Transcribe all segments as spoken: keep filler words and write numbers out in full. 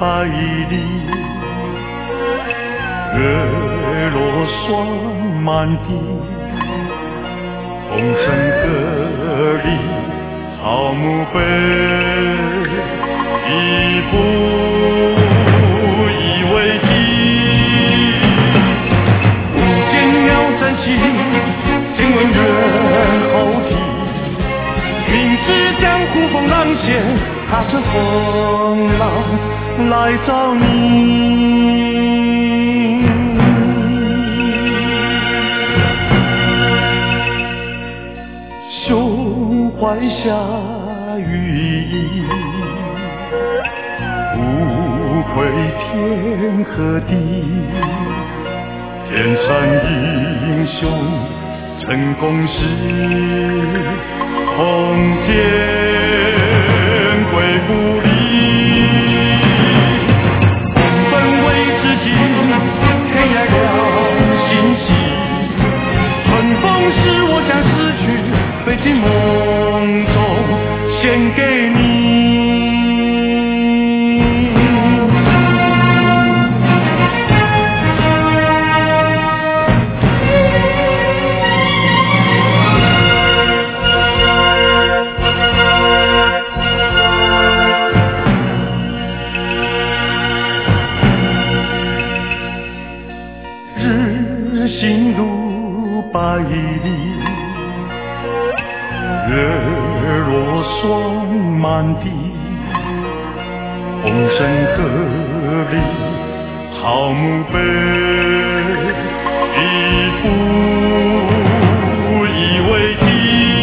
百里，月落霜满地，风声鹤唳，草木悲，一步一为题。舞剑鸟展起，惊闻猿猴啼。明知江湖风浪险，踏着风浪来找你。胸怀下羽翼，无愧天和地。天山英雄成功时，红天归故里。本为知己，天涯了心系。春风使我将逝去飞进梦中献给你。日行如百里，月落霜满地，风声鹤唳，草木悲，一步一为题。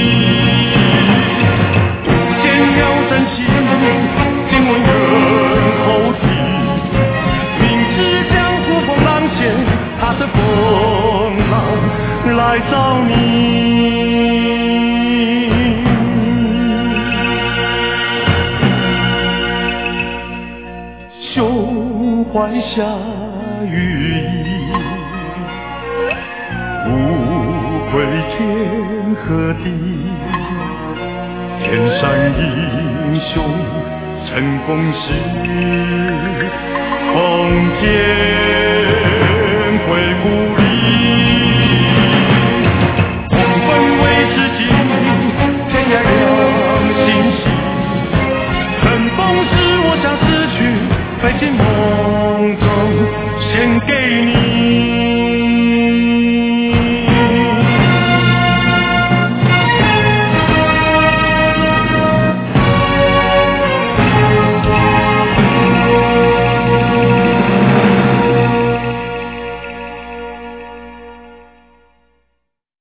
舞剑鸟展起，惊闻猿猴啼。明知江湖风浪险，踏着风浪来找你。胸怀下羽翼，无愧天和地。天山英雄成功时，风天